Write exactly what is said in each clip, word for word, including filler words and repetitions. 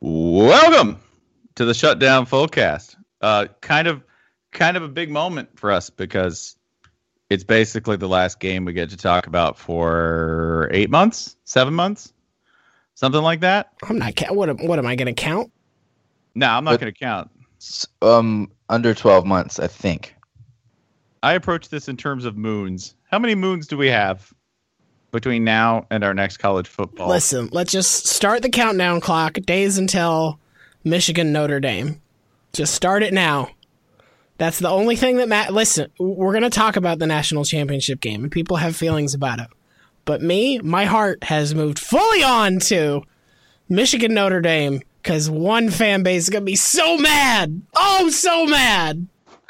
Welcome to the Shutdown Fullcast. Uh, kind of, kind of a big moment for us because it's basically the last game we get to talk about for eight months, seven months, something like that. I'm not. What? am- What am I going to count? No, I'm not But- going to count. S- Um, under twelve months, I think. I approach this in terms of moons. How many moons do we have between now and our next college football? Listen, let's just start the countdown clock. Days until Michigan Notre Dame. Just start it now. That's the only thing that matters. Listen, we're going to talk about the national championship game, and people have feelings about it. But me, my heart has moved fully on to Michigan Notre Dame because one fan base is going to be so mad. Oh, so mad.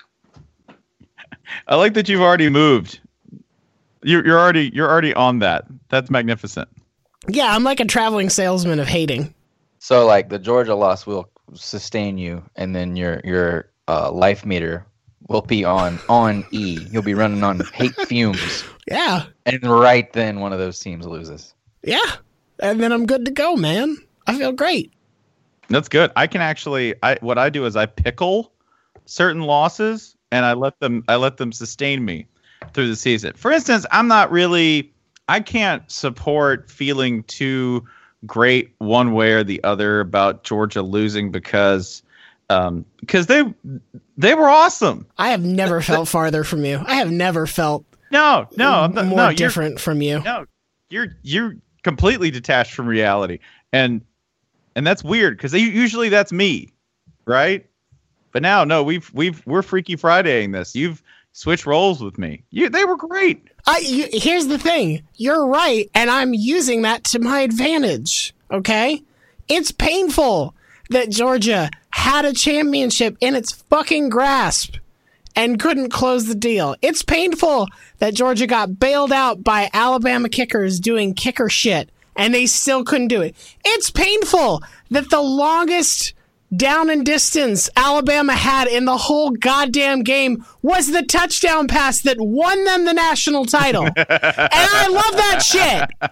I like that you've already moved. You're, you're already you're already on that. That's magnificent. Yeah, I'm like a traveling salesman of hating. So, like, the Georgia loss will sustain you, and then your your uh, life meter will be on on E. You'll be running on hate fumes, Yeah, and right then one of those teams loses. yeah. And then I'm good to go, man. I feel great. That's good. I can actually I what I do is I pickle certain losses and I let them I let them sustain me through the season. For instance, I'm not really I can't support feeling too great one way or the other about Georgia losing because um because they they were awesome. I have never felt farther from you. I have never felt No, no, I'm not, more no, you're- different from you. No, you're you're completely detached from reality, and and that's weird because usually that's me, right? But now, no, we've we've we're Freaky Fridaying this. You've switched roles with me. You they were great. I, you, here's the thing. You're right, and I'm using that to my advantage, okay? It's painful that Georgia had a championship in its fucking grasp and couldn't close the deal. It's painful that Georgia got bailed out by Alabama kickers doing kicker shit, and they still couldn't do it. It's painful that the longest down and distance Alabama had in the whole goddamn game was the touchdown pass that won them the national title. And I love that shit.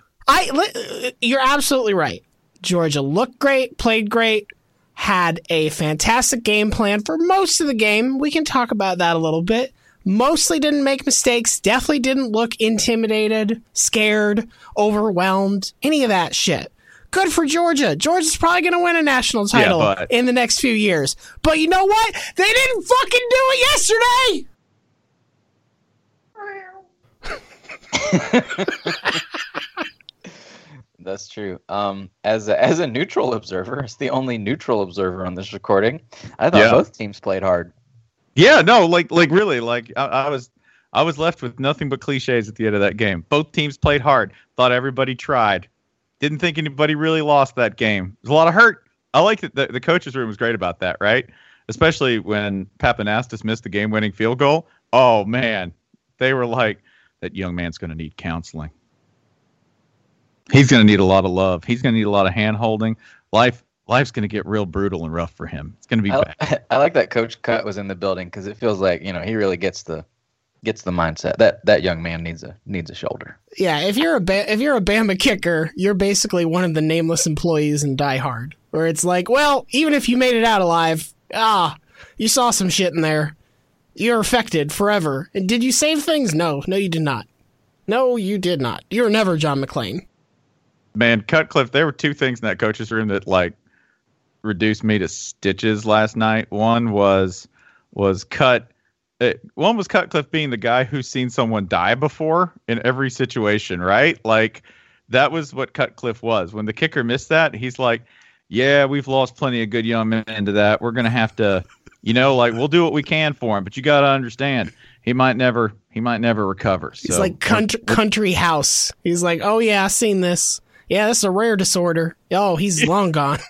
I li- you're absolutely right. Georgia looked great, played great, had a fantastic game plan for most of the game. We can talk about that a little bit. Mostly didn't make mistakes, definitely didn't look intimidated, scared, overwhelmed, any of that shit. Good for Georgia. Georgia's probably going to win a national title Yeah, but- in the next few years. But you know what? They didn't fucking do it yesterday. That's true. Um, as a, as a neutral observer, as the only neutral observer on this recording, I thought Yeah. both teams played hard. Yeah, no, like like really, like I, I was I was left with nothing but cliches at the end of that game. Both teams played hard. Thought everybody tried. Didn't think anybody really lost that game. There's a lot of hurt. I like that the, the coach's room was great about that, right? Especially when Papanastis missed the game-winning field goal. Oh man, they were like, that young man's going to need counseling. He's going to need a lot of love. He's going to need a lot of hand-holding. Life, life's going to get real brutal and rough for him. It's going to be bad. I, I like that Coach Cut was in the building because it feels like, you know, he really gets the gets the mindset that that young man needs a needs a shoulder. Yeah, if you're a ba- if you're a Bama kicker, you're basically one of the nameless employees in Die Hard, where it's like, well, even if you made it out alive, ah, you saw some shit in there. You're affected forever. And did you save things? No, no, you did not. No, you did not. You were never John McClane. Man, Cutcliffe, there were two things in that coach's room that like reduced me to stitches last night. One was was Cut. Uh, one was Cutcliffe being the guy who's seen someone die before in every situation, right? Like that was what Cutcliffe was. When the kicker missed that, he's like, "Yeah, we've lost plenty of good young men to that. We're gonna have to, you know, like we'll do what we can for him, but you got to understand, he might never, he might never recover." He's So, like country, country house. He's like, oh yeah, I've seen this. Yeah, this is a rare disorder. Oh, he's long gone.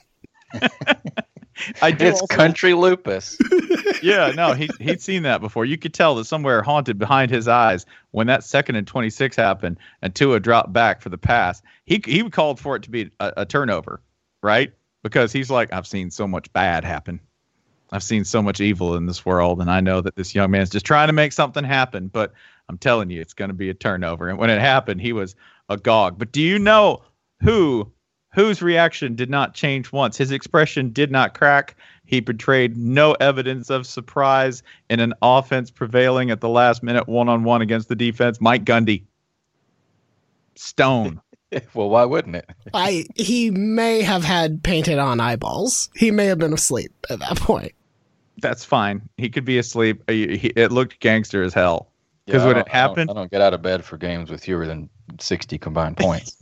I do It's also- country lupus. Yeah, no, he he'd seen that before. You could tell that somewhere haunted behind his eyes when that second and twenty-six happened and Tua dropped back for the pass. He he called for it to be a, a turnover, right? Because he's like, I've seen so much bad happen. I've seen so much evil in this world, and I know that this young man's just trying to make something happen. But I'm telling you, it's going to be a turnover. And when it happened, he was agog. But do you know who whose reaction did not change once. His expression did not crack. He betrayed no evidence of surprise in an offense prevailing at the last minute one-on-one against the defense. Mike Gundy. Stone. Well, why wouldn't it? I he may have had painted on eyeballs. He may have been asleep at that point. That's fine. He could be asleep. He, he, it looked gangster as hell. Because Yeah, when I it don't- I don't- happened, I don't get out of bed for games with fewer than sixty combined points.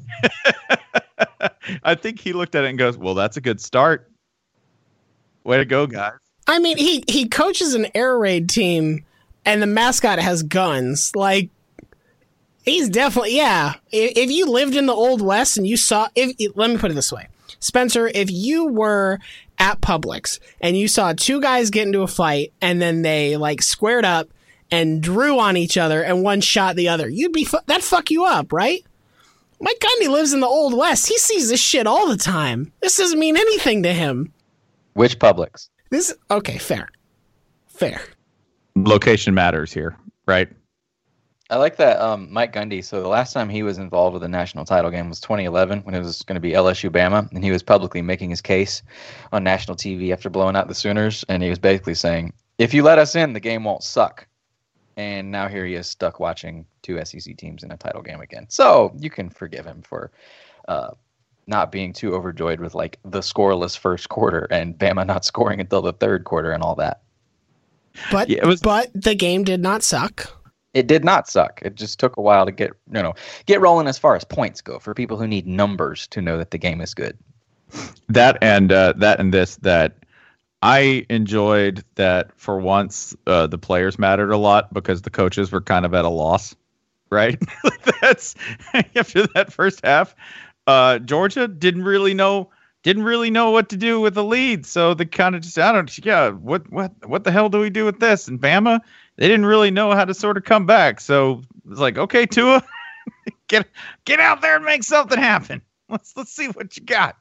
I think he looked at it and goes, well, that's a good start. Way to go, guys. I mean, he he coaches an air raid team, and the mascot has guns. Like, he's definitely yeah. If, if you lived in the Old West and you saw, if let me put it this way, Spencer, if you were at Publix and you saw two guys get into a fight and then they like squared up and drew on each other and one shot the other, you'd be fu- that'd fuck you up, right? Mike Gundy lives in the Old West. He sees this shit all the time. This doesn't mean anything to him. Which Publix? This okay, fair, fair. Location matters here, right? I like that um, Mike Gundy. So the last time he was involved with a national title game was twenty eleven when it was going to be L S U Bama, and he was publicly making his case on national T V after blowing out the Sooners, and he was basically saying, if you let us in, the game won't suck. And now here he is stuck watching two S E C teams in a title game again. So you can forgive him for uh, not being too overjoyed with like the scoreless first quarter and Bama not scoring until the third quarter and all that. But Yeah, it was- but the game did not suck. It did not suck. It just took a while to get, you know, get rolling as far as points go for people who need numbers to know that the game is good. That and uh, that and this that I enjoyed that for once uh, the players mattered a lot because the coaches were kind of at a loss, right? That's after that first half. Uh, Georgia didn't really know didn't really know what to do with the lead, so they kind of just I don't yeah what what what the hell do we do with this? And Bama, they didn't really know how to sort of come back, so it's like, okay, Tua, get get out there and make something happen. Let's let's see what you got.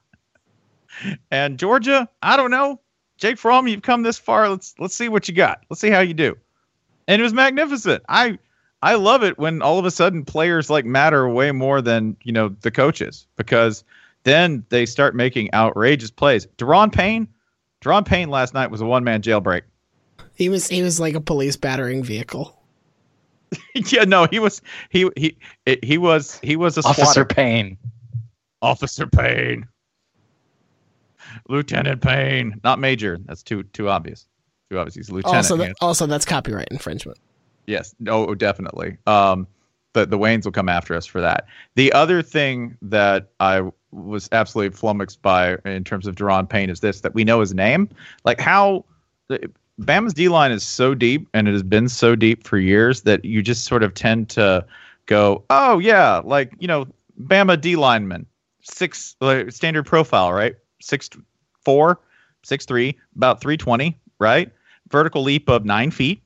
And Georgia, I don't know. Jake Fromm, you've come this far. Let's let's see what you got. Let's see how you do. And it was magnificent. I I love it when all of a sudden players like matter way more than, you know, the coaches, because then they start making outrageous plays. Deron Payne, Deron Payne last night was a one-man jailbreak. He was he was like a police battering vehicle. Yeah, no, he was he he he was he was a Officer swatter. Payne. Officer Payne. Lieutenant Payne, not Major. That's too too obvious. Too obvious. He's a lieutenant. Also, yeah. that, also that's copyright infringement. Yes. No, definitely. Um, the the Waynes will come after us for that. The other thing that I was absolutely flummoxed by in terms of Deron Payne is this: that we know his name. Like how the, Bama's D line is so deep, and it has been so deep for years that you just sort of tend to go, "Oh yeah, like you know, Bama D lineman, six like, standard profile, right? Six four, six three, about three twenty, right? Vertical leap of nine feet."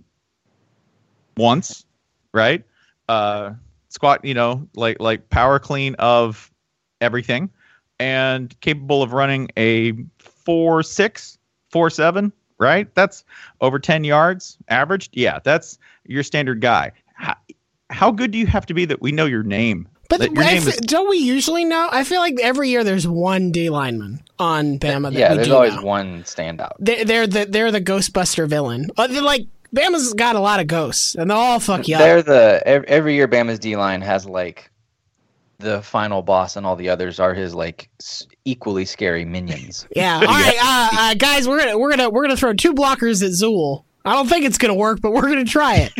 Once, right? Uh, squat, you know, like like power clean of everything, and capable of running a four six, four seven, right? That's over ten yards averaged. Yeah, that's your standard guy. How, how good do you have to be that we know your name? But That your I name fe- is don't we usually know? I feel like every year there's one D lineman on Bama that Yeah, we there's do always know. one standout. They're, they're the they're the Ghostbuster villain. Uh, they're like Bama's got a lot of ghosts, and they'll all fuck you They're up. the ev- every year Bama's D line has like the final boss, and all the others are his like s- equally scary minions. Yeah. All right, uh, uh, guys, we're gonna we're gonna we're gonna throw two blockers at Zool. I don't think it's gonna work, but we're gonna try it.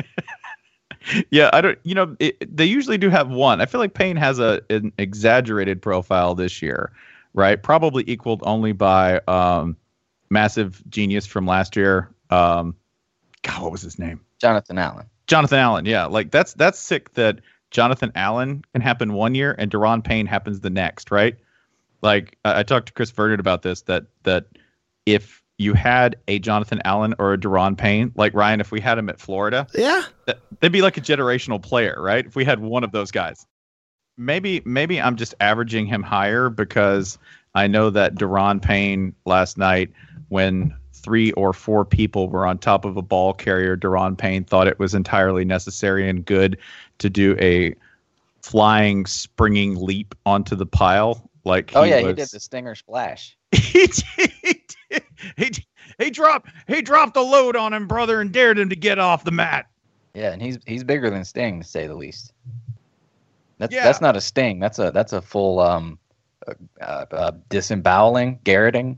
Yeah, I don't. You know, it, they usually do have one. I feel like Payne has a an exaggerated profile this year, right? Probably equaled only by um, massive genius from last year. Um, God, what was his name? Jonathan Allen. Jonathan Allen. Yeah, like that's that's sick that Jonathan Allen can happen one year and Deron Payne happens the next, right? Like I, I talked to Chris Vernon about this. That that if you had a Jonathan Allen or a Deron Payne, like Ryan, if we had him at Florida, Yeah. that, they'd be like a generational player, right? If we had one of those guys. Maybe maybe I'm just averaging him higher because I know that Deron Payne last night, when three or four people were on top of a ball carrier, Deron Payne thought it was entirely necessary and good to do a flying, springing leap onto the pile Like, oh he yeah, was, he did the stinger splash. he, he, he, he dropped he dropped a load on him, brother, and dared him to get off the mat. Yeah, and he's he's bigger than Sting, to say the least. That's Yeah. that's not a sting. That's a that's a full um, uh, uh, disemboweling, garroting,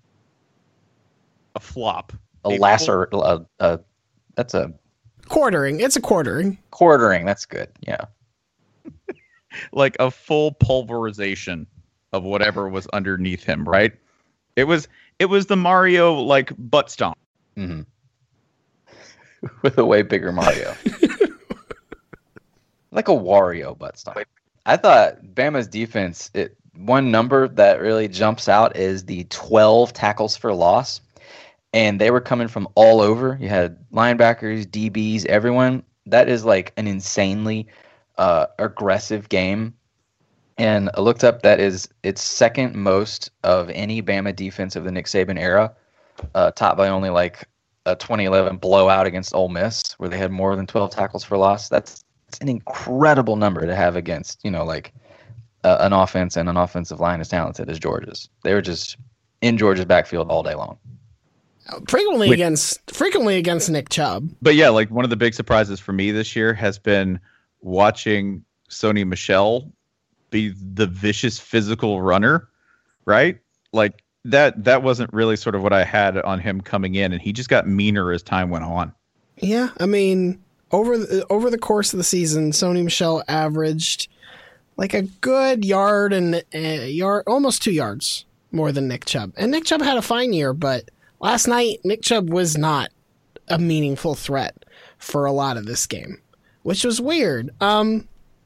A flop. a, A lacer. Uh, uh, that's a Quartering. It's a quartering. quartering. That's good. Yeah. Like a full pulverization of whatever was underneath him, right? It was it was the Mario like butt stomp. Mm-hmm. With a way bigger Mario. Like a Wario butt stomp. I thought Bama's defense, it, one number that really jumps out is the twelve tackles for loss. And they were coming from all over. You had linebackers, D Bs, everyone. That is like an insanely uh, aggressive game. And I looked up, that is its second most of any Bama defense of the Nick Saban era, uh, topped by only like a twenty eleven blowout against Ole Miss, where they had more than twelve tackles for loss. That's, that's an incredible number to have against, you know, like uh, an offense and an offensive line as talented as Georgia's. They were just in Georgia's backfield all day long. Frequently Wait. against frequently against Nick Chubb. But yeah, like one of the big surprises for me this year has been watching Sony Michel be the vicious physical runner, right? Like that that wasn't really sort of what I had on him coming in, and he just got meaner as time went on. Yeah, I mean, over the, over the course of the season, Sony Michel averaged like a good yard and a yard, almost two yards more than Nick Chubb. And Nick Chubb had a fine year, but last night Nick Chubb was not a meaningful threat for a lot of this game, which was weird. Um,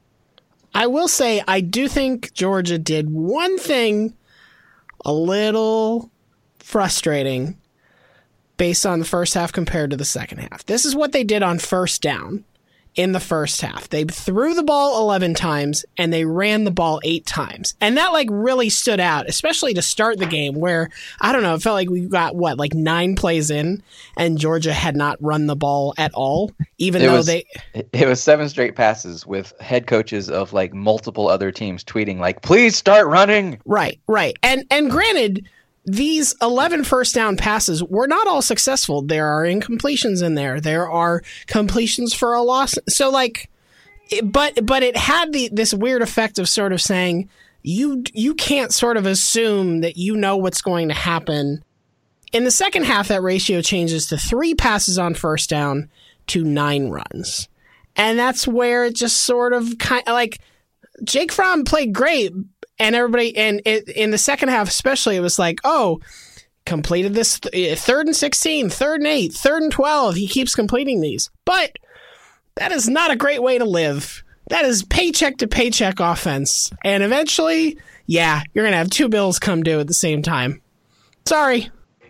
I will say I do think Georgia did one thing a little frustrating based on the first half compared to the second half. This is what they did on first down in the first half. They threw the ball eleven times and they ran the ball eight times. And that like really stood out, especially to start the game where, I don't know, it felt like we got what, like nine plays in and Georgia had not run the ball at all, even It though was- they... It was seven straight passes with head coaches of like multiple other teams tweeting like, please start running. Right, right. And and granted, these eleven first down passes were not all successful. There are incompletions in there. There are completions for a loss. So like, it, but but it had the this weird effect of sort of saying you you can't sort of assume that you know what's going to happen. In the second half, that ratio changes to three passes on first down to nine runs, and that's where it just sort of kind of like Jake Fromm played great. And everybody, and it, in the second half especially, it was like, oh, completed this th- third and sixteen, third and eight, third and twelve. He keeps completing these. But that is not a great way to live. That is paycheck to paycheck offense. And eventually, yeah, you're going to have two bills come due at the same time. Sorry.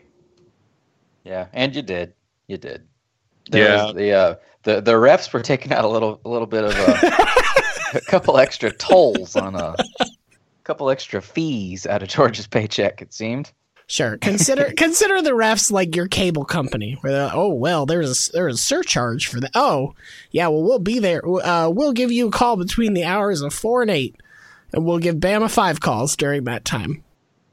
Yeah, and you did. You did. There Yeah. was the, uh, the the refs were taking out a little a little bit of a, a couple extra tolls on a couple extra fees out of Georgia's paycheck, it seemed. Sure. Consider consider the refs like your cable company, where they're like, oh well, there's a, there's a surcharge for that. Oh yeah, well we'll be there. Uh, we'll give you a call between the hours of four and eight, and we'll give Bama five calls during that time.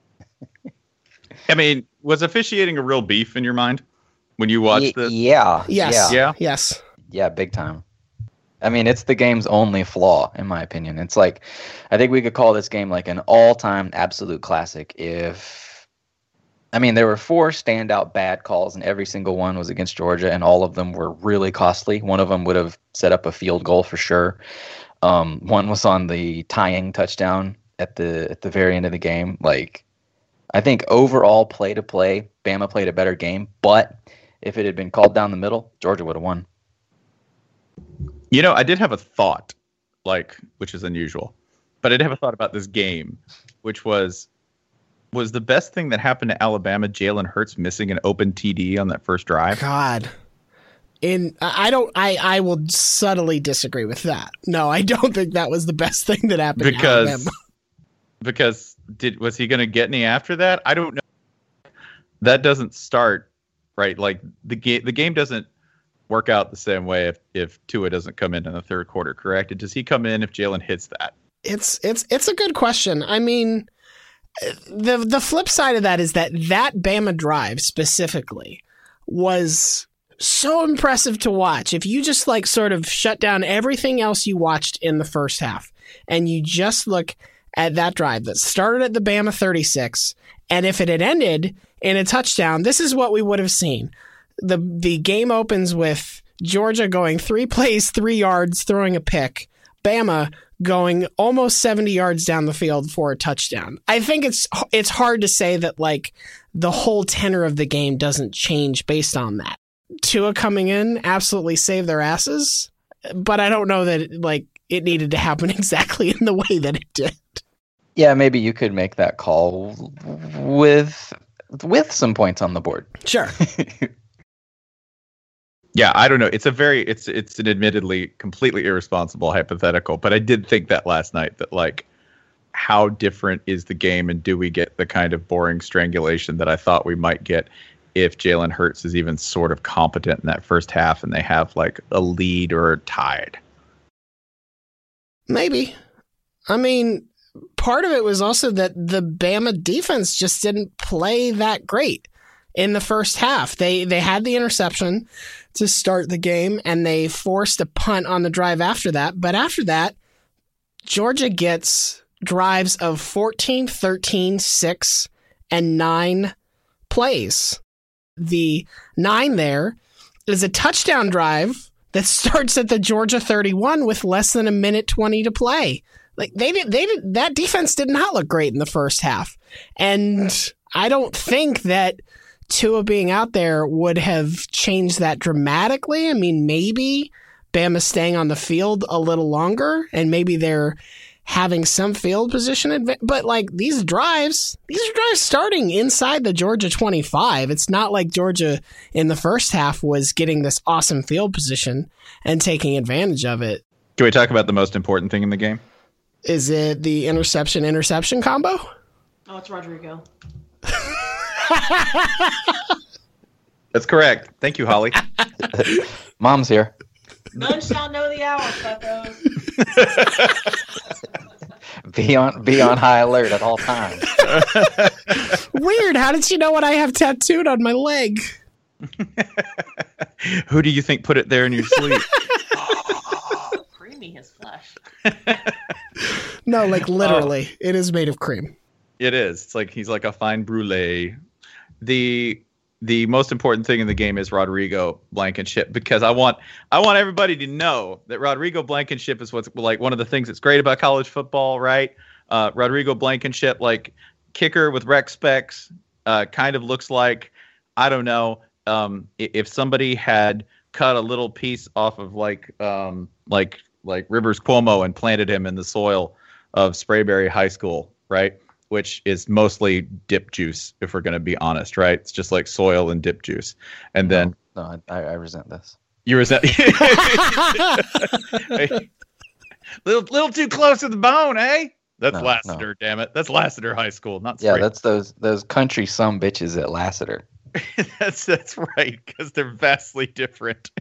I mean, was officiating a real beef in your mind when you watched Y- this? Yeah. Yes. Yeah. Yeah. Yes. Yeah, big time. I mean, it's the game's only flaw, in my opinion. It's like, I think we could call this game like an all-time absolute classic if, I mean, there were four standout bad calls, and every single one was against Georgia, and all of them were really costly. One of them would have set up a field goal for sure. Um, one was on the tying touchdown at the at the very end of the game. Like, I think overall play-to-play, Bama played a better game, but if it had been called down the middle, Georgia would have won. You know, I did have a thought, like, which is unusual, but I did have a thought about this game, which was, was the best thing that happened to Alabama Jalen Hurts missing an open T D on that first drive? God. In I I don't I I will subtly disagree with that. No, I don't think that was the best thing that happened to Because, Alabama. because did was he going to get any after that? I don't know. That doesn't start right. Like the game, the game doesn't work out the same way if if Tua doesn't come in in the third quarter. Correct? Does he come in if Jalen hits that? It's it's it's a good question. I mean, the the flip side of that is that that Bama drive specifically was so impressive to watch. If you just like sort of shut down everything else you watched in the first half and you just look at that drive that started at the Bama thirty-six, and if it had ended in a touchdown, this is what we would have seen. The the game opens with Georgia going three plays, three yards, throwing a pick. Bama going almost seventy yards down the field for a touchdown. I think it's it's hard to say that like the whole tenor of the game doesn't change based on that. Tua coming in absolutely saved their asses, but I don't know that like it needed to happen exactly in the way that it did. Yeah, maybe you could make that call with with some points on the board. Sure. Yeah, I don't know. It's a very it's it's an admittedly completely irresponsible hypothetical, but I did think that last night that like how different is the game, and do we get the kind of boring strangulation that I thought we might get if Jalen Hurts is even sort of competent in that first half and they have like a lead or tied? Maybe. I mean, part of it was also that the Bama defense just didn't play that great in the first half. They they had the interception to start the game, and they forced a punt on the drive after that. But after that, Georgia gets drives of fourteen, thirteen, six, and nine plays. The nine there is a touchdown drive that starts at the Georgia thirty-one with less than a minute twenty to play. Like they did, they did, that defense did not look great in the first half. And I don't think that Tua being out there would have changed that dramatically. I mean, maybe Bama staying on the field a little longer, and maybe they're having some field position advantage. But like these drives, these are drives starting inside the Georgia twenty-five. It's not like Georgia in the first half was getting this awesome field position and taking advantage of it. Can we talk about the most important thing in the game? Is it the interception-interception combo? Oh, it's Rodrigo. That's correct. Thank you, Holly. Mom's here. None shall know the hour, fuckos. Be on be on high alert at all times. Weird. How did she know what I have tattooed on my leg? Who do you think put it there in your sleep? Creamy his flesh. No, like literally. Oh. It is made of cream. It is. It's like he's like a fine brulee. The the most important thing in the game is Rodrigo Blankenship, because I want I want everybody to know that Rodrigo Blankenship is what's like one of the things that's great about college football, right? Uh, Rodrigo Blankenship, like kicker with rec specs, uh, kind of looks like, I don't know, um, if somebody had cut a little piece off of like um, like like Rivers Cuomo and planted him in the soil of Sprayberry High School, right? Which is mostly dip juice, if we're going to be honest, right? It's just like soil and dip juice. And no, then... No, I, I resent this. You resent... little little too close to the bone, eh? That's no, Lassiter, no. damn it. That's Lassiter High School, not Yeah, Spray. that's those those country some bitches at Lassiter. that's that's right, because they're vastly different.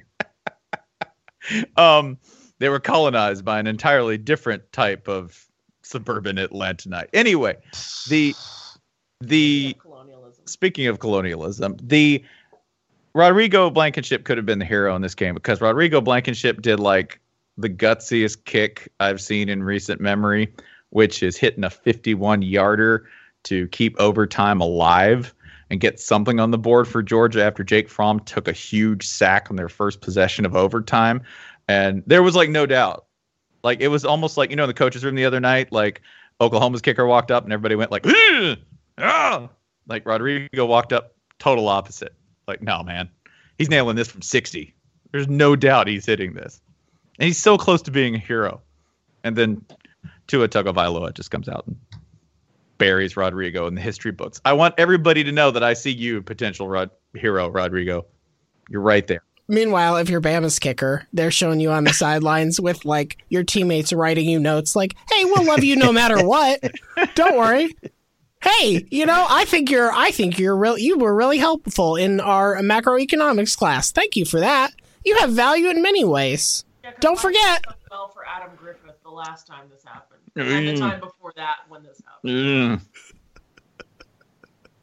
um, They were colonized by an entirely different type of suburban Atlantanite. Anyway, the the colonialism. Speaking of colonialism, the Rodrigo Blankenship could have been the hero in this game, because Rodrigo Blankenship did like the gutsiest kick I've seen in recent memory, which is hitting a fifty-one yarder to keep overtime alive and get something on the board for Georgia after Jake Fromm took a huge sack on their first possession of overtime. And there was like no doubt. Like, it was almost like, you know, in the coach's room the other night, like Oklahoma's kicker walked up and everybody went like, ah! Like Rodrigo walked up, total opposite. Like, no, man, he's nailing this from sixty. There's no doubt he's hitting this. And he's so close to being a hero. And then Tua Tagovailoa just comes out and buries Rodrigo in the history books. I want everybody to know that I see you, potential Rod- hero, Rodrigo. You're right there. Meanwhile, if you're Bama's kicker, they're showing you on the sidelines with like your teammates writing you notes like, hey, we'll love you no matter what. Don't worry. Hey, you know, I think you're I think you're real you were really helpful in our macroeconomics class. Thank you for that. You have value in many ways. Yeah, don't forget. Well, for Adam Griffith the last time this happened. And the time before that when this happened. Mm.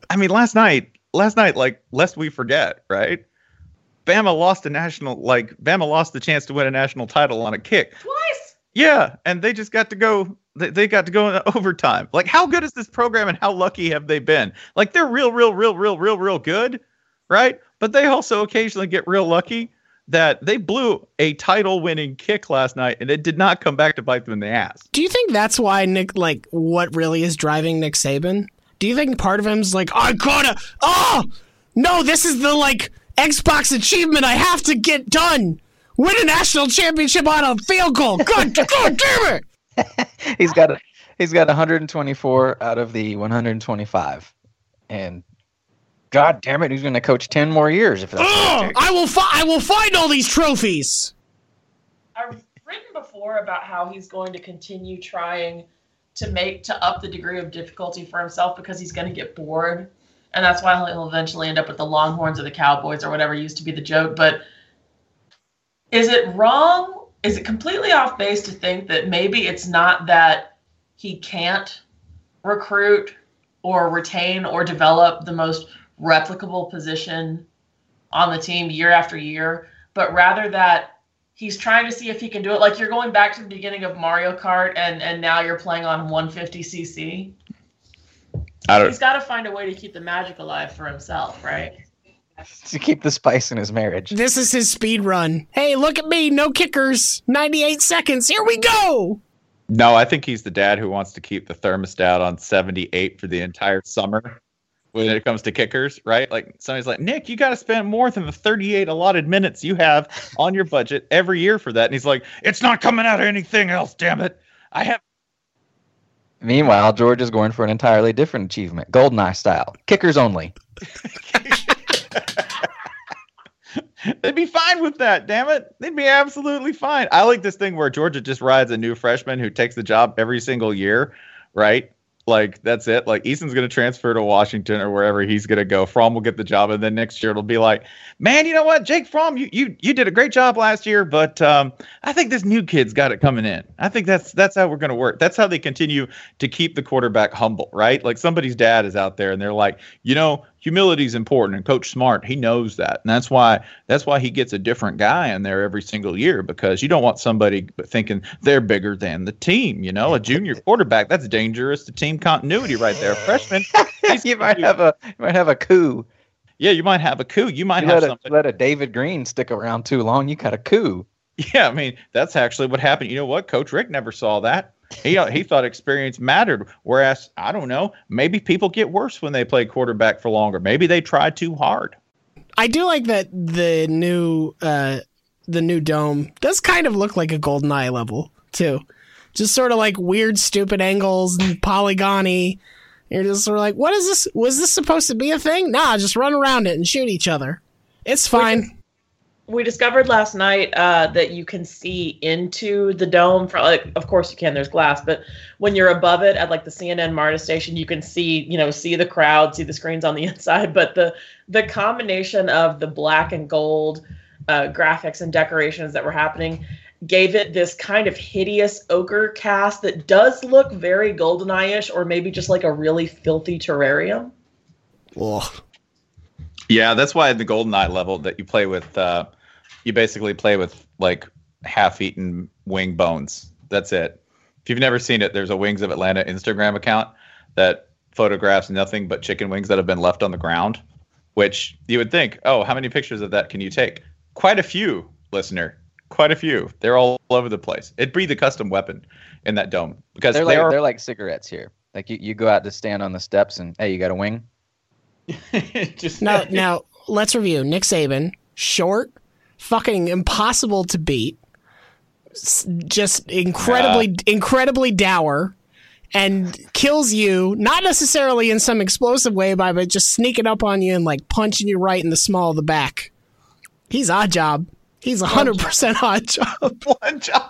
I mean, last night, last night, like, lest we forget, right? Bama lost a national, like, Bama lost the chance to win a national title on a kick. Twice. Yeah, and they just got to go. They, they got to go in overtime. Like, how good is this program, and how lucky have they been? Like, they're real, real, real, real, real, real good, right? But they also occasionally get real lucky that they blew a title-winning kick last night, and it did not come back to bite them in the ass. Do you think that's why Nick, like, what really is driving Nick Saban? Do you think part of him's like, I gotta, oh, no, this is the, like, Xbox achievement I have to get done. Win a national championship on a field goal. God, God damn it. he's got a, he's got one hundred twenty-four out of the one hundred twenty-five. And God damn it, he's going to coach ten more years if that's oh, what it takes. I will fi- I will find all these trophies. I've written before about how he's going to continue trying to make to up the degree of difficulty for himself because he's going to get bored. And that's why he'll eventually end up with the Longhorns or the Cowboys or whatever used to be the joke. But is it wrong? Is it completely off base to think that maybe it's not that he can't recruit or retain or develop the most replicable position on the team year after year, but rather that he's trying to see if he can do it? Like, you're going back to the beginning of Mario Kart and, and now you're playing on one fifty c c. I don't, he's got to find a way to keep the magic alive for himself, right? To keep the spice in his marriage. This is his speed run. Hey, look at me. No kickers. ninety-eight seconds. Here we go. No, I think he's the dad who wants to keep the thermostat on seventy-eight for the entire summer when it comes to kickers, right? Like, somebody's like, Nick, you got to spend more than the thirty-eight allotted minutes you have on your budget every year for that. And he's like, it's not coming out of anything else, damn it. I have. Meanwhile, George is going for an entirely different achievement, GoldenEye style, kickers only. They'd be fine with that, damn it. They'd be absolutely fine. I like this thing where Georgia just rides a new freshman who takes the job every single year, right? Like, that's it. Like, Easton's going to transfer to Washington or wherever he's going to go. Fromm will get the job, and then next year it'll be like, man, you know what, Jake Fromm, you you you did a great job last year, but um, I think this new kid's got it coming in. I think that's that's how we're going to work. That's how they continue to keep the quarterback humble, right? Like, somebody's dad is out there, and they're like, you know, humility is important, and Coach Smart, he knows that, and that's why that's why he gets a different guy in there every single year, because you don't want somebody thinking they're bigger than the team. You know, a junior quarterback, that's dangerous to team continuity right there. Freshman, you might have a you might have a coup. Yeah, you might have a coup. You might you have let something. A, let a David Green stick around too long, you got a coup. Yeah, I mean, that's actually what happened. You know what? Coach Rick never saw that. He he thought experience mattered, whereas, I don't know, maybe people get worse when they play quarterback for longer. Maybe they try too hard. I do like that the new uh, the new dome does kind of look like a GoldenEye level, too. Just sort of like weird, stupid angles and polygony. You're just sort of like, what is this? Was this supposed to be a thing? Nah, just run around it and shoot each other. It's fine. We discovered last night uh, that you can see into the dome. For, like, of course you can. There's glass, but when you're above it at like the C N N MARTA station, you can see, you know, see the crowd, see the screens on the inside. But the the combination of the black and gold uh, graphics and decorations that were happening gave it this kind of hideous ochre cast that does look very GoldenEye-ish, or maybe just like a really filthy terrarium. Ugh. Yeah, that's why the GoldenEye level that you play with, uh, you basically play with like half-eaten wing bones. That's it. If you've never seen it, there's a Wings of Atlanta Instagram account that photographs nothing but chicken wings that have been left on the ground, which you would think, oh, how many pictures of that can you take? Quite a few, listener. Quite a few. They're all over the place. It'd be the custom weapon in that dome, because they're they like are... they're like cigarettes here. Like you, you go out to stand on the steps and, hey, you got a wing? Just now, now let's review. Nick Saban, short, fucking impossible to beat, s- just incredibly, Yeah. incredibly dour, and kills you, not necessarily in some explosive way, by but just sneaking up on you and like punching you right in the small of the back. He's odd job. He's one hundred percent odd job. One job.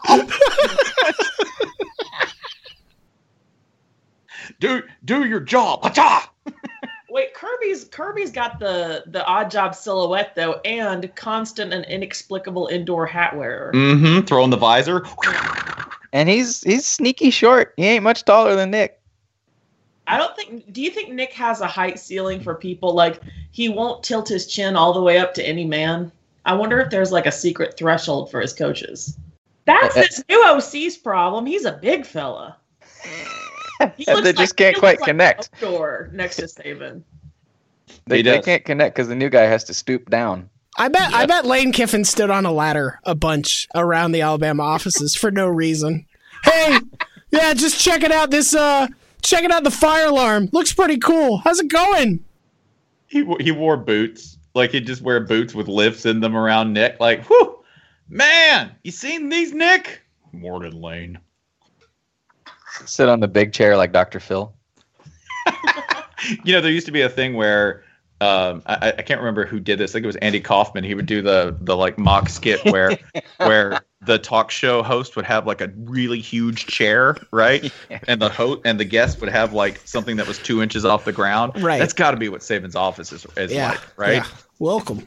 do do your job. Acha! Wait, Kirby's Kirby's got the the odd job silhouette though, and constant and inexplicable indoor hat wearer. Mm-hmm. Throwing the visor. And he's he's sneaky short. He ain't much taller than Nick. I don't think. Do you think Nick has a height ceiling for people? Like he won't tilt his chin all the way up to any man. I wonder if there's like a secret threshold for his coaches. That's this new O C's problem. He's a big fella. He they looks just like, can't he quite looks connect. Like door next to Saban. They, He they does. can't connect because the new guy has to stoop down. I bet I Yep. bet Lane Kiffin stood on a ladder a bunch around the Alabama offices for no reason. Hey, yeah, just checking out this uh checking out the fire alarm. Looks pretty cool. How's it going? He he wore boots. Like he'd just wear boots with lifts in them around Nick. Like, whew, man, you seen these, Nick? Morton Lane. Sit on the big chair like Doctor Phil. You know, there used to be a thing where um, I, I can't remember who did this. I think it was Andy Kaufman. He would do the the like mock skit where where the talk show host would have like a really huge chair, right? Yeah. And the host and the guest would have like something that was two inches off the ground. Right. That's got to be what Saban's office is, is Yeah. like, right? Yeah. Welcome.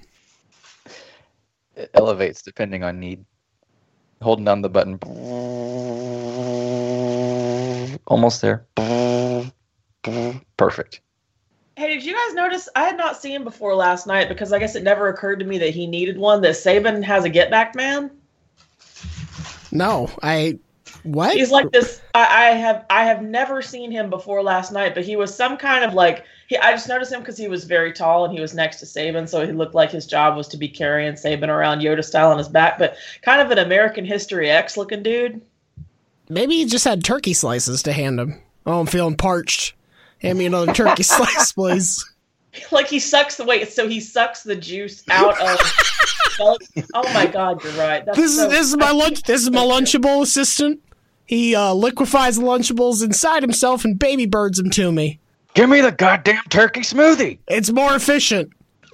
It elevates depending on need. Holding down the button. Almost there. Perfect. Hey, did you guys notice? I had not seen him before last night because I guess it never occurred to me that he needed one. That Saban has a get back man. No, I what? He's like this. I, I have I have never seen him before last night, but he was some kind of like. He, I just noticed him because he was very tall and he was next to Saban, so he looked like his job was to be carrying Saban around Yoda style on his back. But kind of an American History X looking dude. Maybe he just had turkey slices to hand him. Oh, I'm feeling parched. Hand me another turkey slice, please. Like he sucks the wait, so he sucks the juice out of. Oh my God, you're right. That's This so, is this is my lunch. This is my Lunchable assistant. He uh, liquefies the Lunchables inside himself and baby birds them to me. Give me the goddamn turkey smoothie. It's more efficient.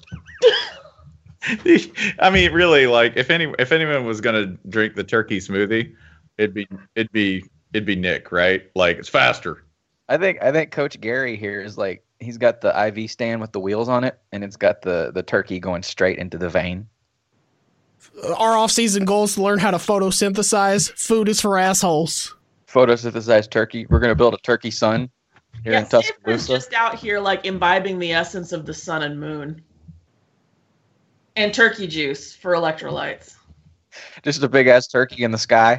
I mean, really, like if any if anyone was gonna drink the turkey smoothie, it'd be it'd be it'd be Nick, right? Like it's faster. I think I think Coach Gary here is like he's got the I V stand with the wheels on it, and it's got the the turkey going straight into the vein. Our off-season goal is to learn how to photosynthesize. Food is for assholes. Photosynthesized turkey. We're gonna build a turkey sun here yeah, in Saban's Tuscaloosa. just out here like imbibing the essence of the sun and moon, and turkey juice for electrolytes. Just a big ass turkey in the sky.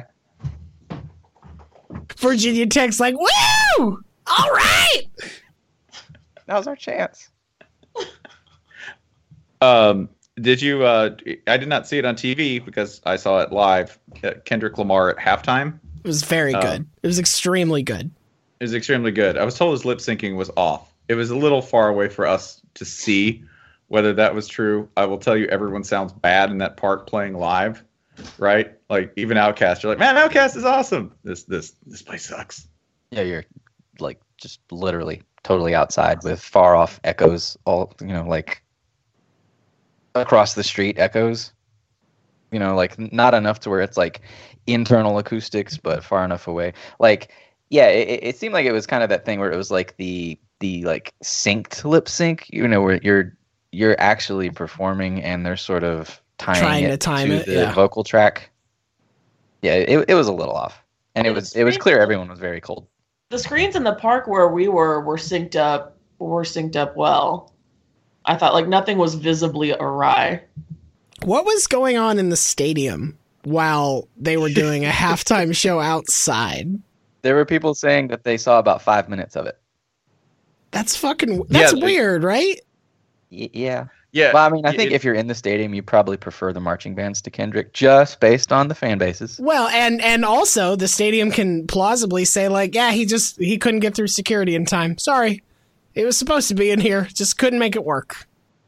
Virginia Tech's like, woo! All right! Now's our chance. Um, did you? Uh, I did not see it on T V because I saw it live. Uh, Kendrick Lamar at halftime. It was very Um, good. It was extremely good. It was extremely good. I was told his lip syncing was off. It was a little far away for us to see whether that was true. I will tell you, everyone sounds bad in that part playing live, right? Like even Outkast, you're like, man, Outkast is awesome. This this this place sucks. Yeah, you're like just literally totally outside with far off echoes, all you know, like across the street echoes. You know, like not enough to where it's like internal acoustics, but far enough away. Like, yeah, it, it seemed like it was kind of that thing where it was like the the like synced lip sync. You know, where you're you're actually performing and they're sort of tying Trying it to time to it, the yeah. vocal track. Yeah, it it was a little off, and it Yeah, was it was it's clear pretty- everyone was very cold. The screens in the park where we were were synced up. Were synced up well. I thought like nothing was visibly awry. What was going on in the stadium while they were doing a halftime show outside? There were people saying that they saw about five minutes of it. That's fucking, that's Yeah, weird, right? Y- yeah. Yeah. Well, I mean, I think it- if you're in the stadium, you probably prefer the marching bands to Kendrick, just based on the fan bases. Well, and and also the stadium can plausibly say like, yeah, he just he couldn't get through security in time. Sorry, it was supposed to be in here, just couldn't make it work.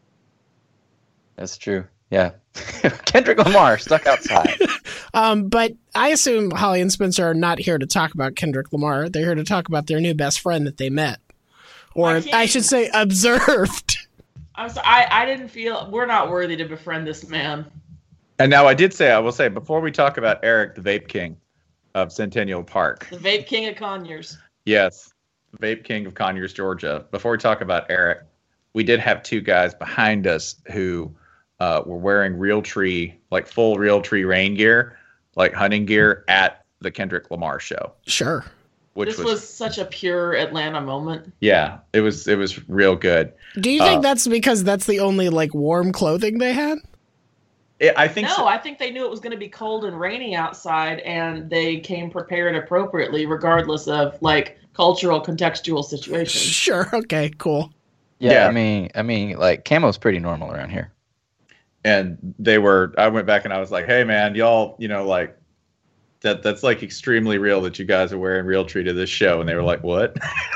That's true. Yeah. Kendrick Lamar stuck outside. Um, but I assume Holly and Spencer are not here to talk about Kendrick Lamar. They're here to talk about their new best friend that they met, or I can't- I should say, observed. I'm sorry, I, I didn't feel we're not worthy to befriend this man. And now I did say, I will say, before we talk about Eric, the Vape King of Centennial Park. The vape king of Conyers. Yes, Vape King of Conyers, Georgia. Before we talk about Eric, we did have two guys behind us who uh, were wearing Realtree, like full Realtree rain gear, like hunting gear at the Kendrick Lamar show. Sure. which this was, was such a pure Atlanta moment. yeah, it was it was real good. Do you think Uh, that's because that's the only like warm clothing they had? It, I think No, so. I think they knew it was going to be cold and rainy outside, and they came prepared appropriately, regardless of like cultural contextual situations. Sure. Okay. Cool. Yeah, Yeah. I mean, I mean, like camo's pretty normal around here. And they were. I went back and I was like, "Hey, man, y'all, you know, like that. That's like extremely real that you guys are wearing Realtree to this show." And they were like, "What?"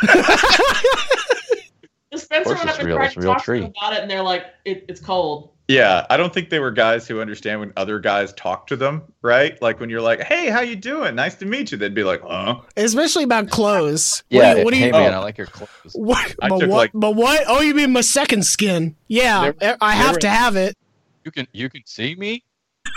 Spencer Of course went up it's and real, tried it's to real talk to them tree. about it, and they're like, it, "It's cold." Yeah, I don't think they were guys who understand when other guys talk to them, right? Like when you're like, "Hey, how you doing? Nice to meet you." They'd be like, "Huh?" Especially about clothes. Yeah, What do you? What do hey you man, Oh. I like your clothes. what, I but took, what? like- but what? Oh, you mean my second skin? Yeah, There- I there have were- to have it. You can you can see me.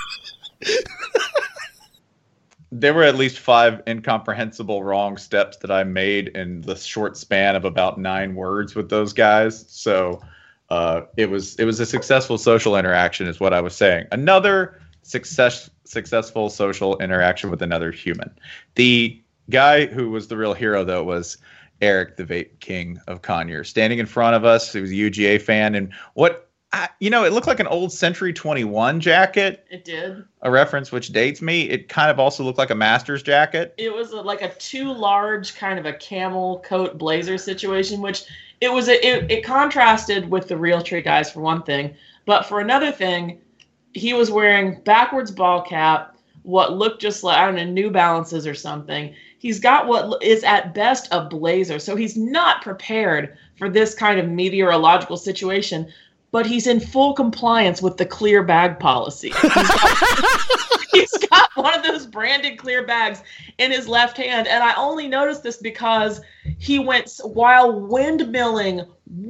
There were at least five incomprehensible wrong steps that I made in the short span of about nine words with those guys. So uh, it was it was a successful social interaction, is what I was saying. Another success successful social interaction with another human. The guy who was the real hero, though, was Eric, the Vape King of Conyers, standing in front of us. He was a U G A fan, and what I, you know, it looked like an old Century twenty-one jacket. It did. A reference which dates me. It kind of also looked like a Masters jacket. It was a, like a too large kind of a camel coat blazer situation, which it was. A, it, it contrasted with the Realtree guys for one thing, but for another thing, he was wearing backwards ball cap, what looked just like, I don't know, New Balances or something. He's got what is at best a blazer, so he's not prepared for this kind of meteorological situation. But he's in full compliance with the clear bag policy. He's got, he's got one of those branded clear bags in his left hand. And I only noticed this because he went, while windmilling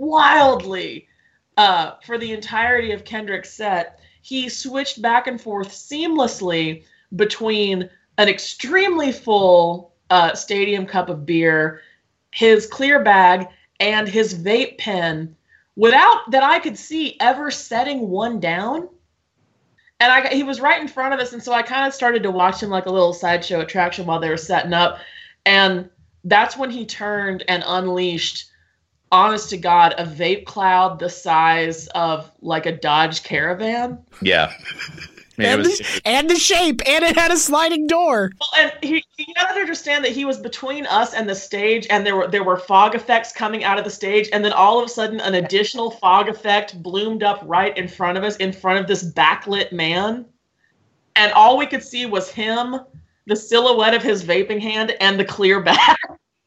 wildly uh, for the entirety of Kendrick's set, he switched back and forth seamlessly between an extremely full uh, stadium cup of beer, his clear bag, and his vape pen, without that I could see ever setting one down. And I he was right in front of us, and so I kind of started to watch him like a little sideshow attraction while they were setting up. And that's when he turned and unleashed, honest to God, a vape cloud the size of like a Dodge Caravan. Yeah. I mean, it And, was, the, and the shape, and it had a sliding door. Well, and he, you got to understand that he was between us and the stage, and there were there were fog effects coming out of the stage, and then all of a sudden, an additional fog effect bloomed up right in front of us, in front of this backlit man, and all we could see was him, the silhouette of his vaping hand, and the clear bag.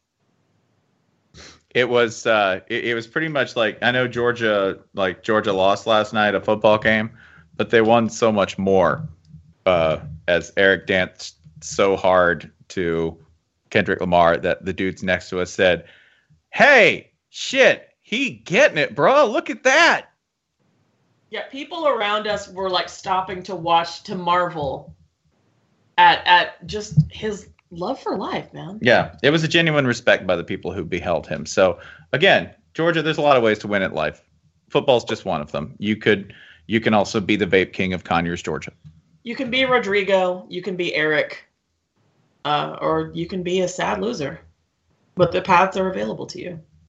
it was uh it, it was pretty much like, I know Georgia like Georgia lost last night, a football game, but they won so much more uh as Eric danced so hard to Kendrick Lamar that the dudes next to us said, "Hey, shit, he getting it, bro. Look at that." Yeah, people around us were like stopping to watch, to marvel at at just his love for life, man. Yeah, it was a genuine respect by the people who beheld him. So again, Georgia, there's a lot of ways to win at life. Football's just one of them. You could you can also be the Vape King of Conyers, Georgia. You can be Rodrigo, you can be Eric, uh, or you can be a sad loser. But the paths are available to you.